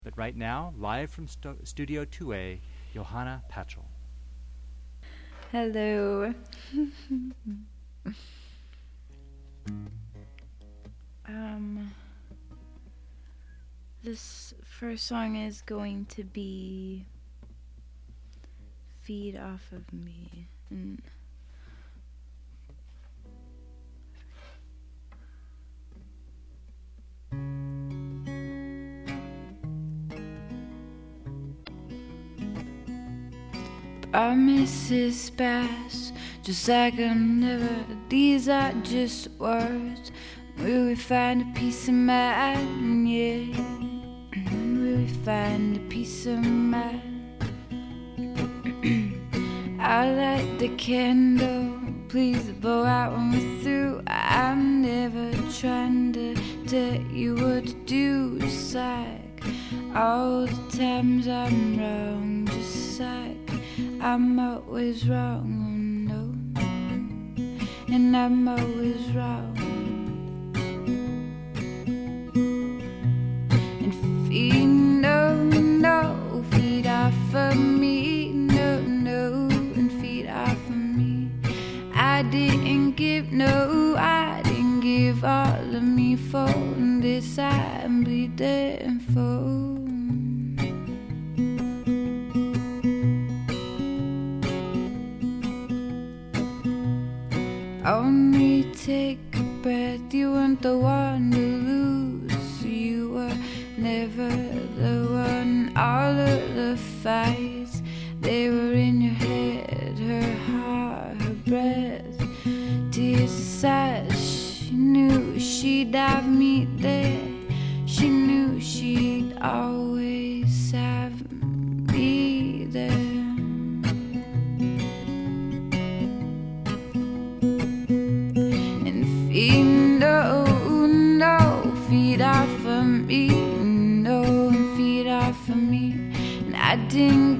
But right now, live from Studio 2A, Johanna Patchell. Hello. This first song is going to be Feed Off of Me. And promises pass, just like I'm never. These are just words. Will we find a peace of mind? Yeah. When will we find a peace of mind? I light the candle. Please blow out when we're through. I'm never trying to tell you what to do. Just like all the times I'm wrong. Just like I'm always wrong, oh no, and I'm always wrong. And feed, no, feed off of me, no, and feed off of me. I didn't give all of me for this I'm bleeding for. Only take a breath, you weren't the one to lose. You were never the one. All of the fights, they were in your head. Her heart, her breath, tears aside. She knew she'd have me there. She knew she'd always have me there. Feed off of me, no, and feed off of me. And I didn't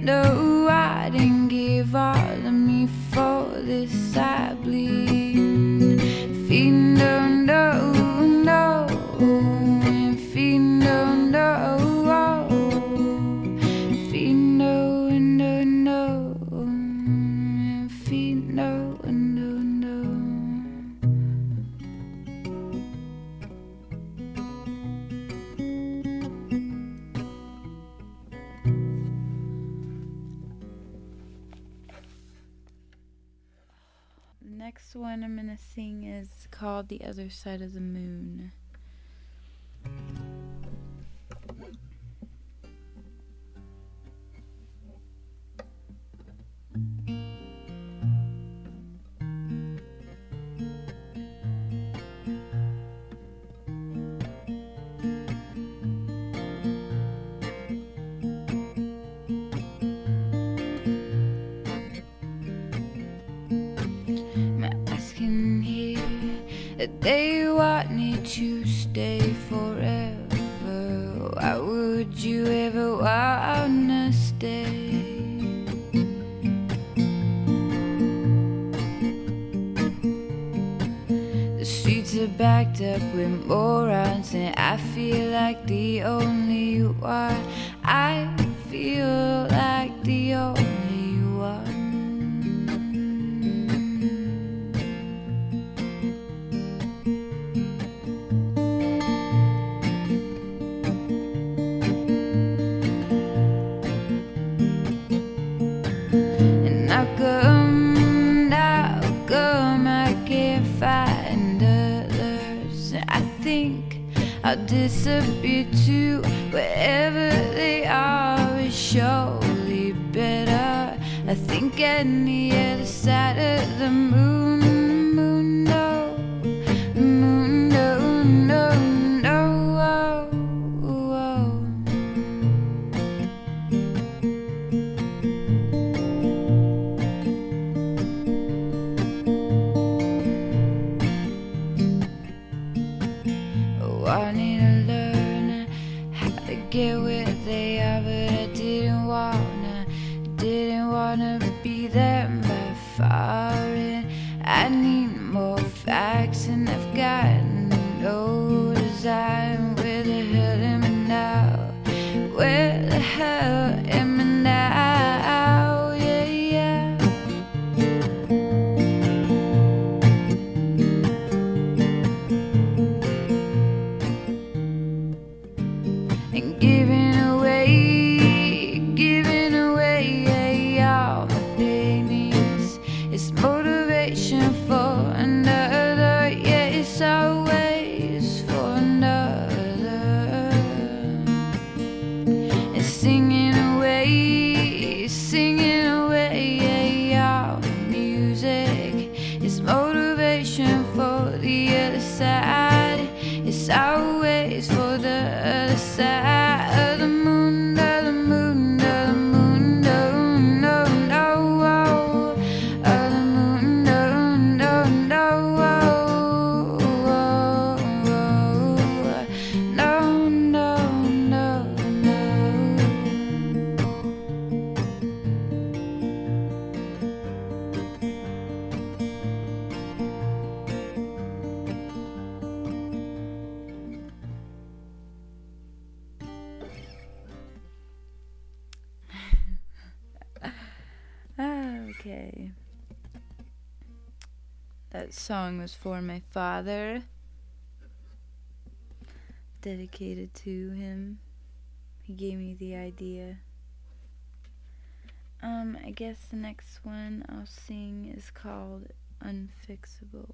give all of me for this I bleed. Feed no, and feed no, feed no, and feed no. Next one I'm gonna sing is called The Other Side of the Moon. They want me to stay forever. Why would you ever wanna stay? The streets are backed up with morons, and I feel like the only one. I feel like the only one. I'll disappear to wherever they are. It's surely better. I think on the other side of the moon, no, no. Wanting to learn how to get where they are, but I didn't wanna be them by far. And I need more facts, and I've got no desire. Where the hell am I now? the hell am I now? Yeah, yeah. And giving away all my paintings. It's motivation for another. Yeah, it's always for another. And singing away all the music. It's motivation for the other side. It's always for the other side of the moon, of the moon, of the moon, no, no, no, of the moon, no, no, no, no, no, no, Okay. That song was for my father. Dedicated to him. He gave me the idea. I guess the next one I'll sing is called Unfixable.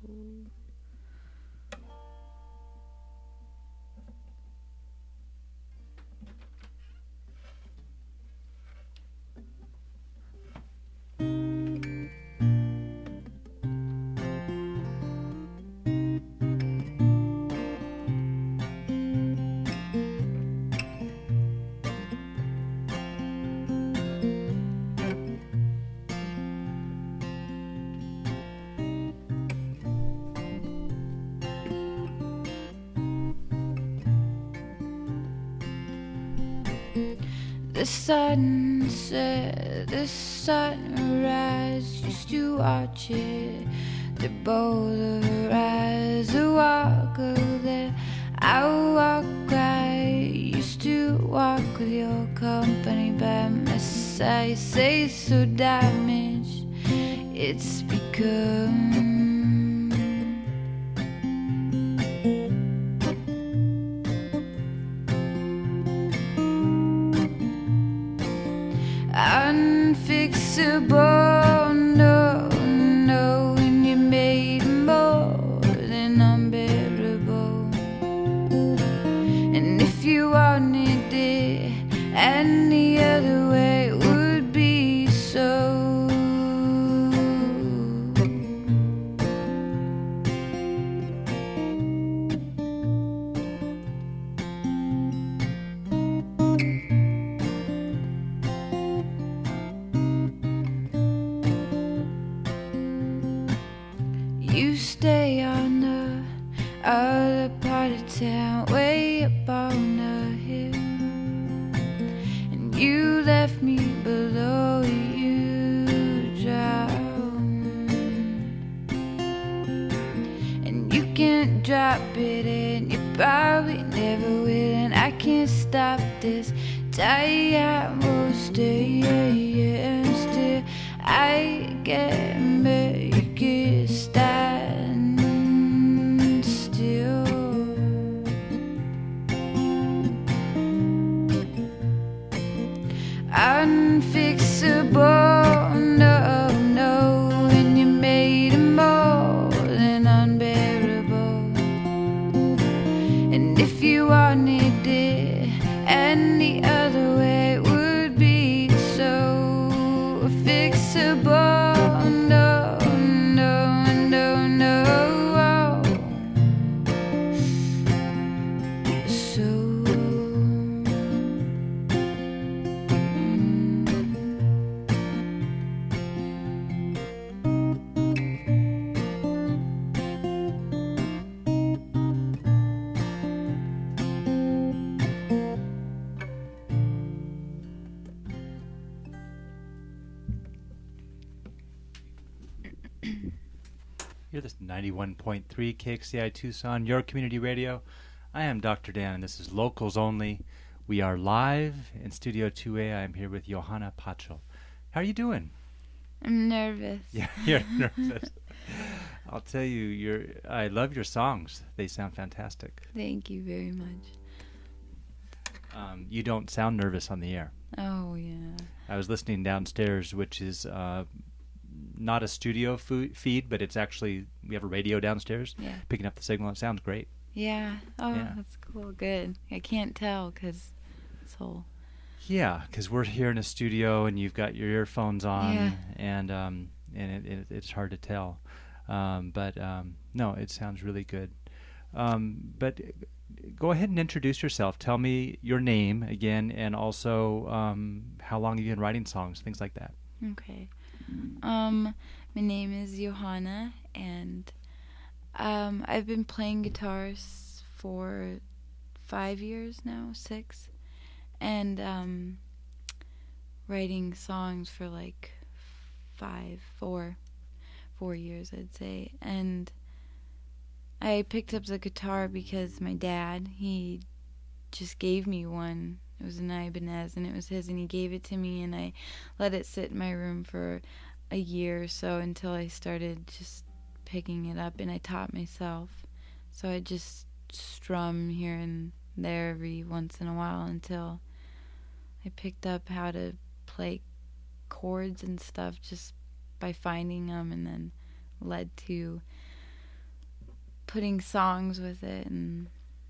The sunset, the sunrise, used to watch it. The both of her eyes, a walk there, I walk right. Used to walk with your company by my side. Say so damaged, it's become. Unfixable, no, no, and you made more than unbearable. And if you wanted it any other way, it would be so. You stay on the other part of town, way up on the hill, and you left me below. You drowned, and you can't drop it, and you probably never will. And I can't stop this. I will stay, and still I can make it stand still. Unfixable, no, no, and you made it more than unbearable. And if you wanted it any other way, it would be so fixable. No, no, no, no. So You're this 91.3 KXCI Tucson, your community radio. I am Dr. Dan, and this is Locals Only. We are live in Studio 2A. I'm here with Johanna Pacho. How are you doing? I'm nervous. Yeah, you're nervous. I'll tell you, I love your songs. They sound fantastic. Thank you very much. You don't sound nervous on the air. Oh, yeah. I was listening downstairs, which is not a studio feed, but it's actually, we have a radio downstairs picking up the signal. It sounds great. Yeah. Oh, that's cool. Good. I can't tell because it's whole. Yeah, because we're here in a studio and you've got your earphones on, and it's hard to tell. But no, it sounds really good. But go ahead and introduce yourself. Tell me your name again, and also how long you've been writing songs, things like that. Okay. My name is Johanna, and I've been playing guitars for 5 years now, 6, and writing songs for like 4 years, I'd say. And I picked up the guitar because my dad, he just gave me one. It was an Ibanez, and it was his, and he gave it to me, and I let it sit in my room for a year or so until I started just picking it up, and I taught myself. So I just strum here and there every once in a while until I picked up how to play chords and stuff just by finding them, and then led to putting songs with it and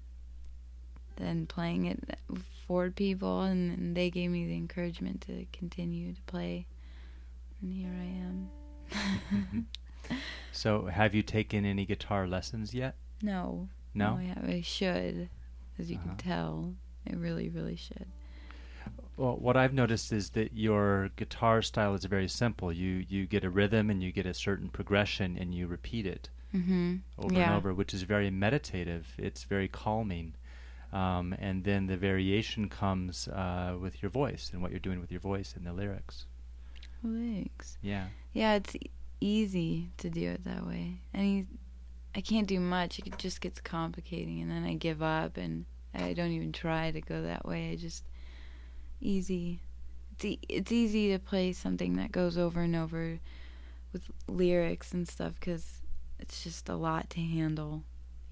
then playing it for people, and they gave me the encouragement to continue to play, and here I am. So have you taken any guitar lessons yet? No, I should, as you can tell. I really, really should. Well, what I've noticed is that your guitar style is very simple. You get a rhythm and you get a certain progression and you repeat it over and over, which is very meditative. It's very calming. And then the variation comes with your voice and what you're doing with your voice and the lyrics. Lyrics. Yeah. Yeah, it's easy to do it that way. I can't do much. It just gets complicating, and then I give up, and I don't even try to go that way. I just easy. It's easy to play something that goes over and over with lyrics and stuff, because it's just a lot to handle,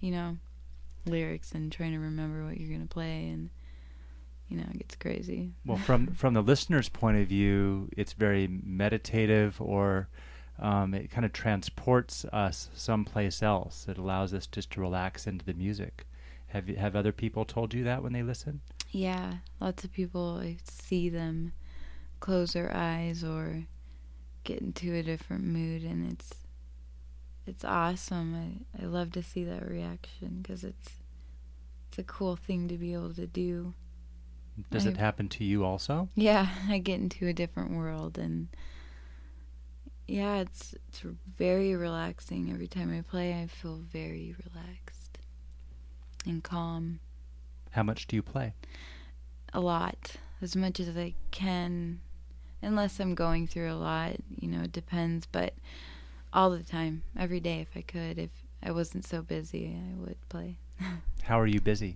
lyrics and trying to remember what you're going to play, and it gets crazy. Well, from the listener's point of view, it's very meditative, or it kind of transports us someplace else. It allows us just to relax into the music. Have other people told you that when they listen? Yeah, lots of people, I see them close their eyes or get into a different mood, and it's awesome. I love to see that reaction, because it's a cool thing to be able to do. Does it happen to you also? Yeah, I get into a different world, and yeah, it's very relaxing. Every time I play, I feel very relaxed and calm. How much do you play? A lot, as much as I can, unless I'm going through a lot. It depends, but all the time, every day if I could. If I wasn't so busy, I would play. How are you busy?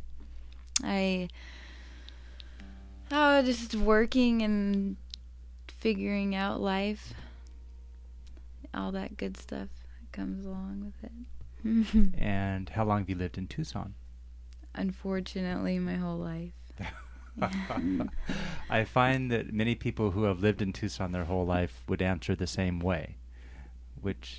Just working and figuring out life. All that good stuff comes along with it. And how long have you lived in Tucson? Unfortunately, my whole life. I find that many people who have lived in Tucson their whole life would answer the same way, which,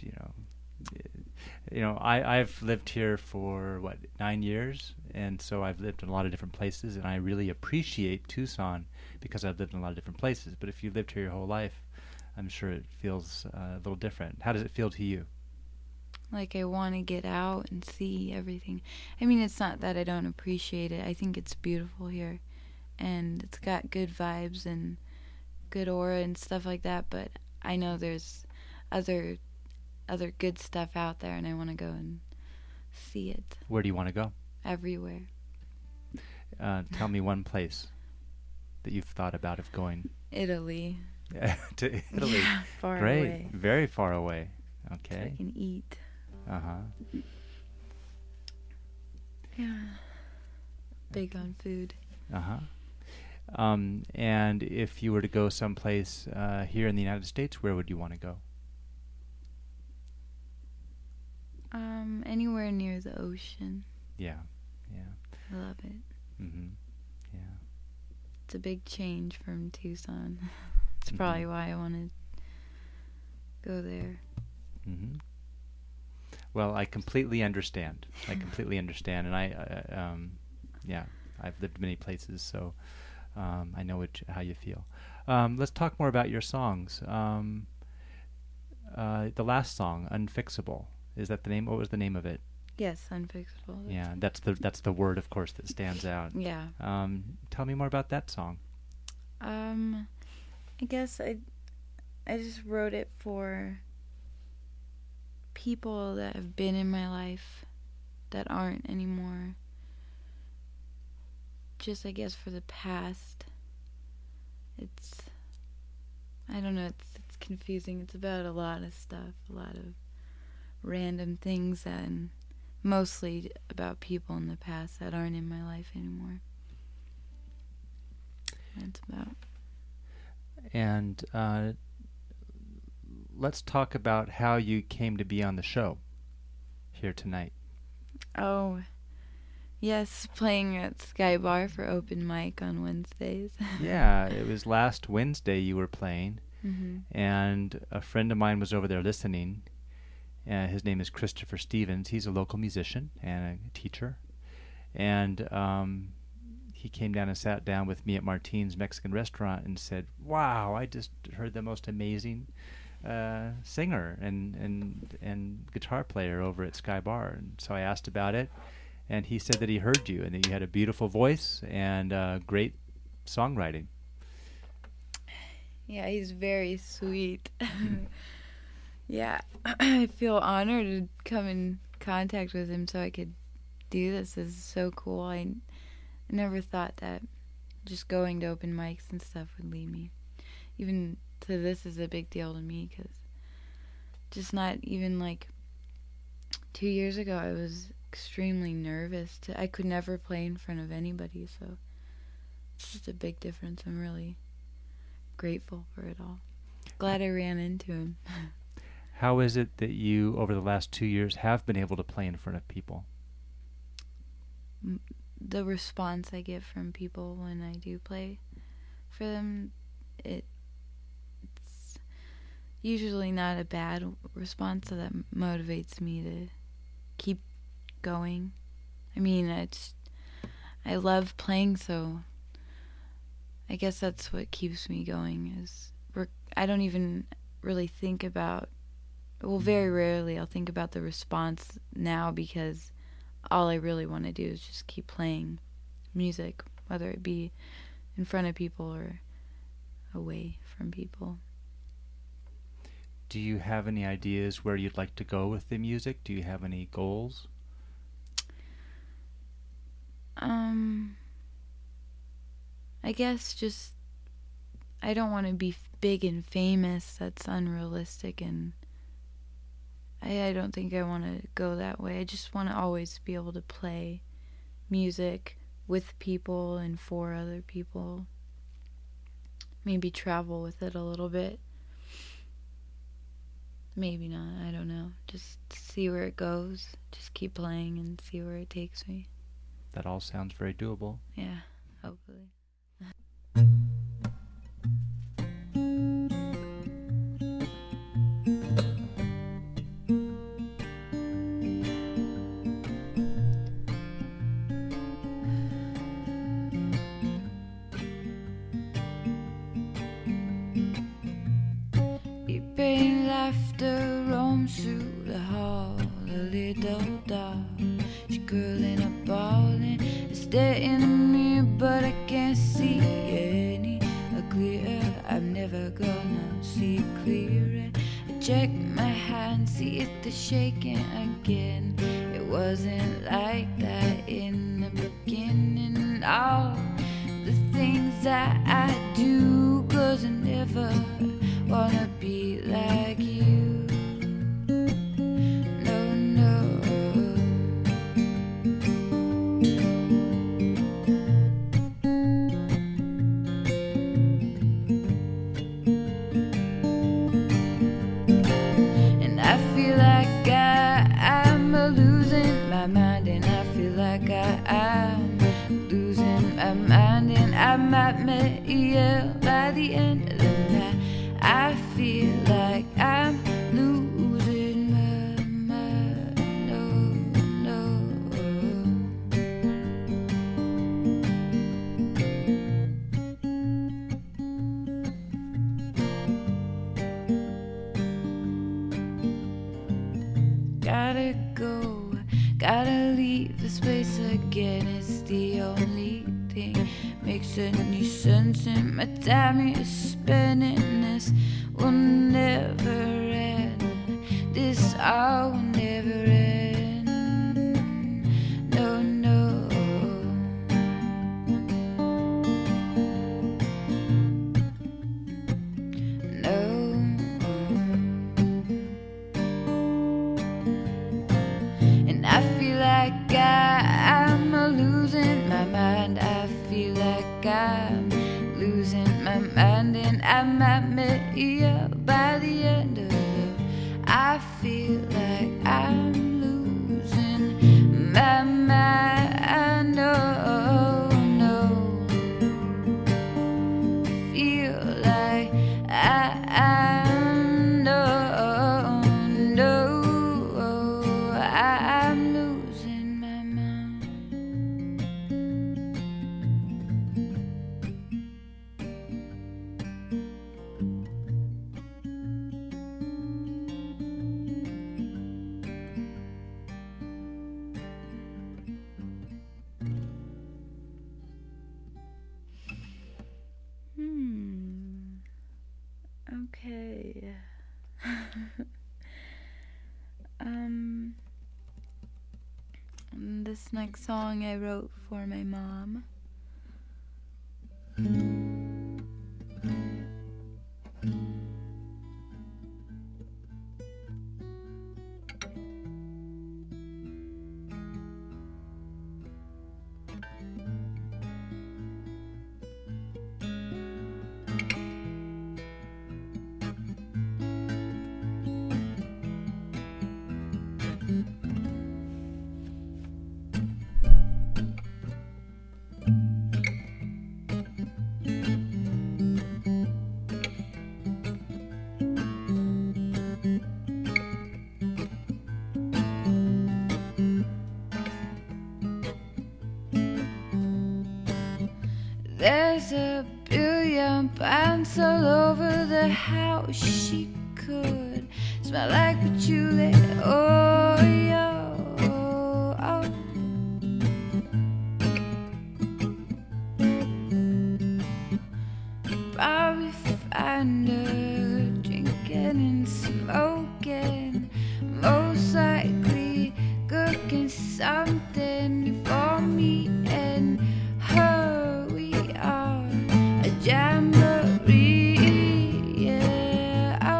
I've lived here for 9 years, and so I've lived in a lot of different places, and I really appreciate Tucson because I've lived in a lot of different places. But if you've lived here your whole life, I'm sure it feels a little different. How does it feel to you? Like I want to get out and see everything. I mean, it's not that I don't appreciate it. I think it's beautiful here, and it's got good vibes and good aura and stuff like that, but I know there's other good stuff out there, and I want to go and see it. Where do you want to go? Everywhere. Tell me one place that you've thought about of going. Italy. To Italy. Yeah, far Great. away. Very far away. Okay. So I can eat. Uh-huh. Yeah. Big on food. Uh-huh. And if you were to go someplace here in the United States, where would you want to go? Anywhere near the ocean. Yeah. I love it. Mm-hmm. Yeah. It's a big change from Tucson. It's probably why I want to go there. Mm-hmm. Well, I completely understand. And I've lived many places, so I know how you feel. Let's talk more about your songs. The last song, Unfixable, is that the name? What was the name of it? Yes, Unfixable. Yeah, that's the word, of course, that stands out. Yeah. Tell me more about that song. I guess I just wrote it for people that have been in my life that aren't anymore. Just, I guess, for the past. I don't know, it's confusing. It's about a lot of stuff, a lot of random things, and mostly about people in the past that aren't in my life anymore. That's about. And let's talk about how you came to be on the show here tonight. Oh, yes, playing at Sky Bar for open mic on Wednesdays. Yeah, it was last Wednesday you were playing, and a friend of mine was over there listening. His name is Christopher Stevens. He's a local musician and a teacher. And he came down and sat down with me at Martine's Mexican restaurant and said, "Wow, I just heard the most amazing singer and guitar player over at Sky Bar." And so I asked about it, and he said that he heard you and that you had a beautiful voice and great songwriting. Yeah, he's very sweet. Yeah, I feel honored to come in contact with him so I could do this. This is so cool. I never thought that just going to open mics and stuff would lead me. Even to this is a big deal to me, because just not even like 2 years ago I was extremely nervous. I could never play in front of anybody, so it's just a big difference. I'm really grateful for it all. Glad I ran into him. How is it that you, over the last 2 years, have been able to play in front of people? The response I get from people when I do play for them, it's usually not a bad response, so that motivates me to keep going. I mean, I love playing, so I guess that's what keeps me going. I don't even really think about. Well, very rarely I'll think about the response now, because all I really want to do is just keep playing music, whether it be in front of people or away from people. Do you have any ideas where you'd like to go with the music? Do you have any goals? I guess just I don't want to be big and famous. That's unrealistic, and I don't think I want to go that way. I just want to always be able to play music with people and for other people. Maybe travel with it a little bit. Maybe not, I don't know. Just see where it goes. Just keep playing and see where it takes me. That all sounds very doable. Yeah, hopefully. Pain laughter roams through the hall. A little dog, she's curling up, bawling, staring at me, but I can't see any clearer. I'm never gonna see clearer. I check my hand, see if they're shaking again. It wasn't like that in the beginning. All the things that I do, 'cause I never wanna be like you. No, no. met you by the end of the night. I feel like I'm losing my mind. No. Gotta go, gotta leave this place again. It's the only thing makes any sense in my time is spending. This will never end. This all will never end. No. And I feel like I'm losing my mind. I feel like I'm losing my mind, and I might meet you by the end of it. I feel like I'm losing my mind. No. Feel like I'm losing my mind. Okay. This next song I wrote for my mom. There's a billion plants all over the house. She could smell like patchouli. Oh, probably find her drinking and smoking, most likely cooking something for me and her. We are a jamboree, yeah.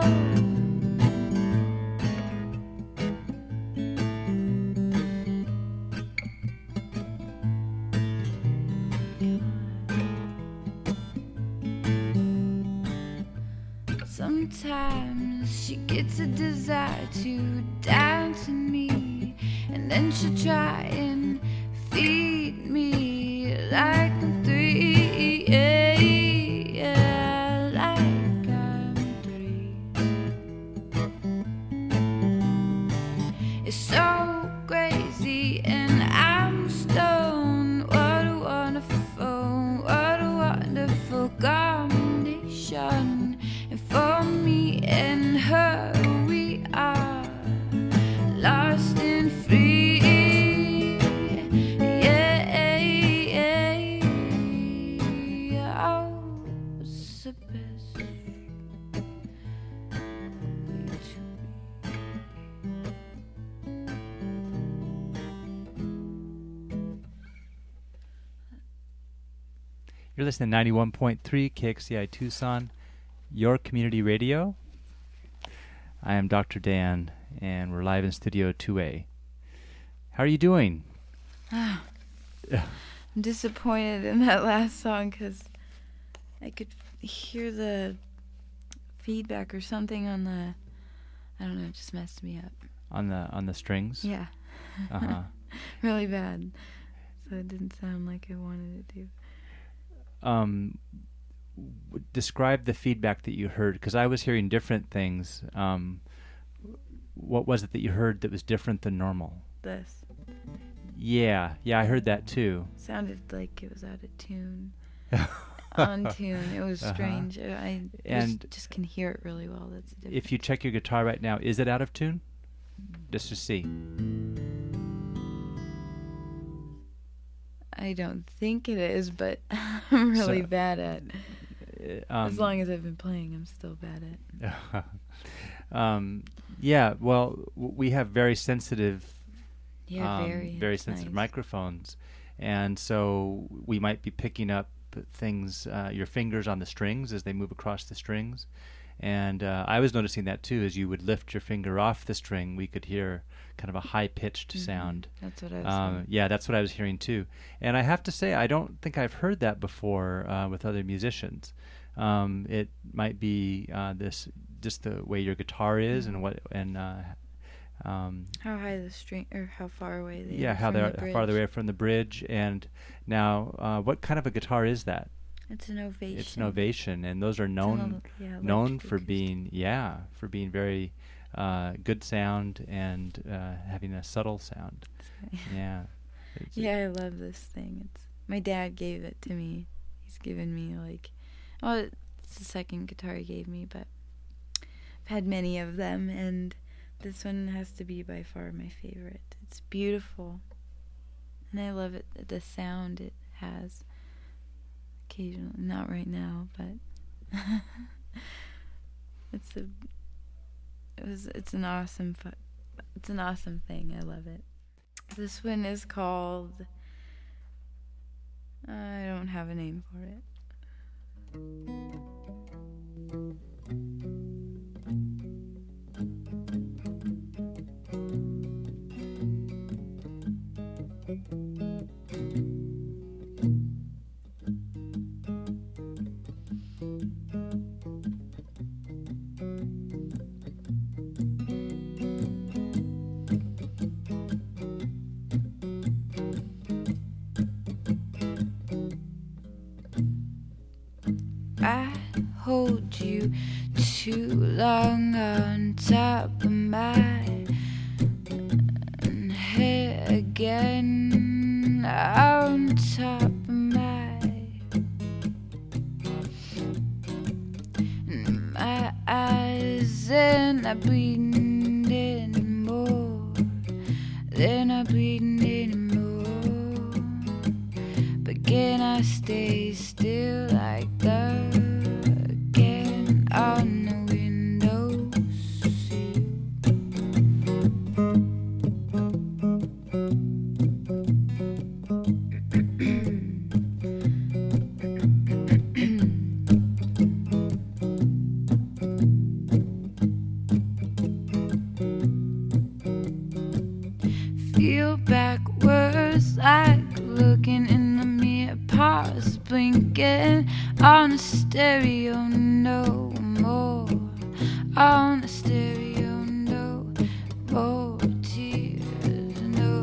Sometimes she gets a desire to dance with me, and then she'll try and feed me like I'm 3, yeah, like I'm 3. It's so crazy and I'm stoned. What a wonderful combination. And for me and her, we are lost and free. Oh, it's the best way to be. You're listening to 91.3 KXCI Tucson, your community radio. I am Dr. Dan, and we're live in Studio 2A. How are you doing? I'm disappointed in that last song because I could hear the feedback or something on the, I don't know, it just messed me up. On the strings? Yeah. Uh-huh. Really bad. So it didn't sound like I wanted it to. describe the feedback that you heard, because I was hearing different things. What was it that you heard that was different than normal? This Yeah, I heard that too. sounded like it was out of tune. On tune. It was strange. I just can hear it really well. That's the difference. If you check your guitar right now, is it out of tune? Just to see. I don't think it is, but I'm really bad at. As long as I've been playing, I'm still bad at. Yeah. Well, we have very sensitive. Very sensitive nice microphones, and so we might be picking up things, your fingers on the strings as they move across the strings. And I was noticing that too. As you would lift your finger off the string, we could hear kind of a high-pitched sound. That's what I was hearing. Yeah, that's what I was hearing too. And I have to say, I don't think I've heard that before with other musicians. It might be this just the way your guitar is, and how high the string, or how far away they are. Yeah, how far they are from the bridge. And now, what kind of a guitar is that? It's an Ovation. It's an Ovation, and those are known for being very good sound and having a subtle sound. Yeah. Yeah, I love this thing. My dad gave it to me. He's given me it's the second guitar he gave me, but I've had many of them, and this one has to be by far my favorite. It's beautiful, and I love it. The sound it has. Occasionally, not right now, but it's an awesome thing. I love it. This one is called. I don't have a name for it. I hold you too long on top of my head again, on top of my eyes, and I'm bleeding anymore. They're not bleeding anymore. But can I stay still like that again on the windowsill? Feel backwards like looking in the mirror, pause blinking on the stereo, no more on the stereo, no more tears, no.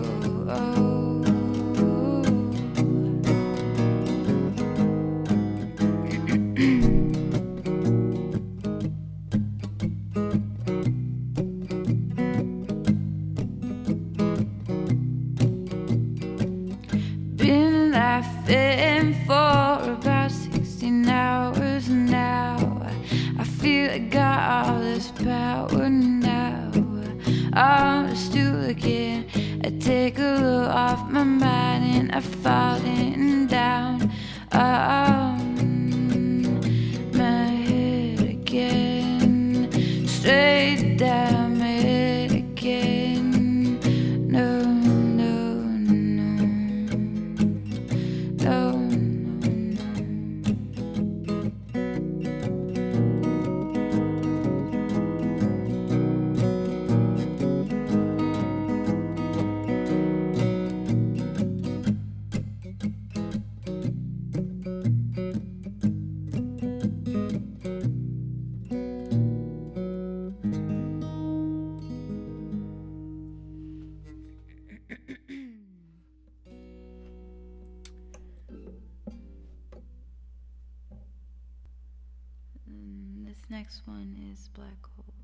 Been laughing for about 16 hours now. I feel I got all this power now. I'm still looking. I take a look off my mind and I'm falling down on my head again, straight down my head again. No, no, no, no, no. And this next one is Black Hole.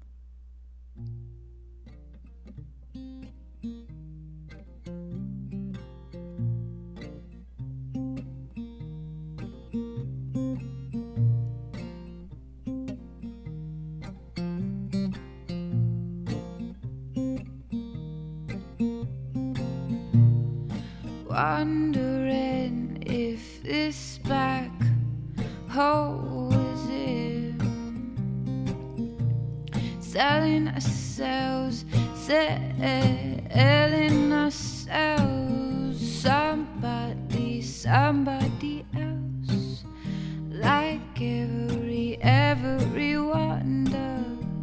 Wondering if this black hole is it. Selling ourselves, selling ourselves. Somebody else. Like every wonder.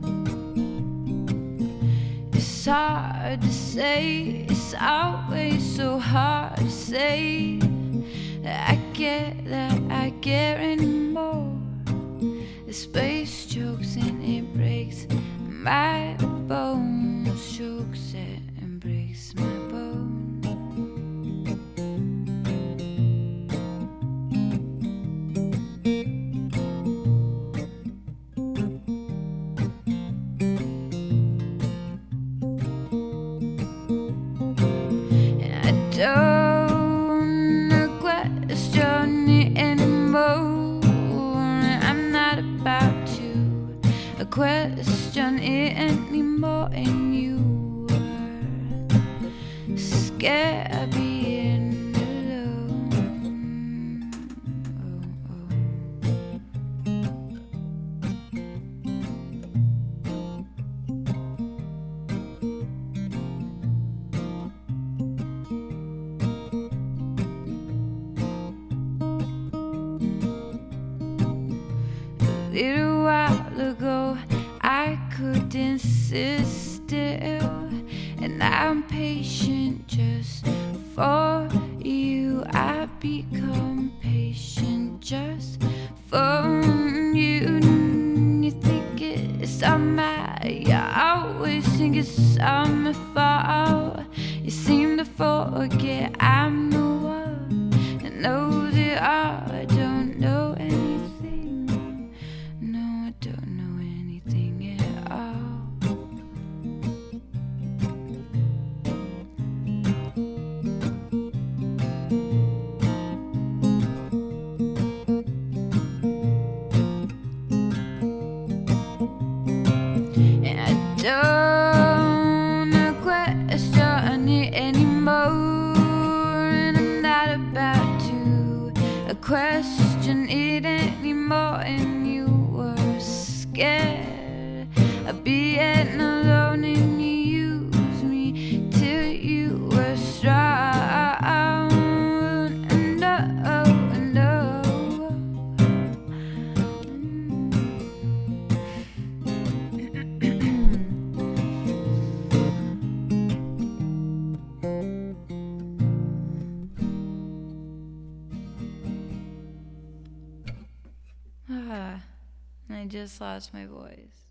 It's hard to say, it's always so hard to say. I get anymore. The space chokes and it breaks my bones. Chokes and breaks my bones. Don't question it anymore. I'm not about to question it anymore. And you are scared of being alone. A little while ago I couldn't sit still, and I'm patient just for you. I become patient just for you. You think it's on I always think it's on my fault. You seem to forget I'm the one that knows it all. I don't know anything. No, I don't know anything at all. And I don't question it anymore. And I'm not about to question it anymore. And you were scared of being alone, and you used me till you were strong. And I just lost my voice.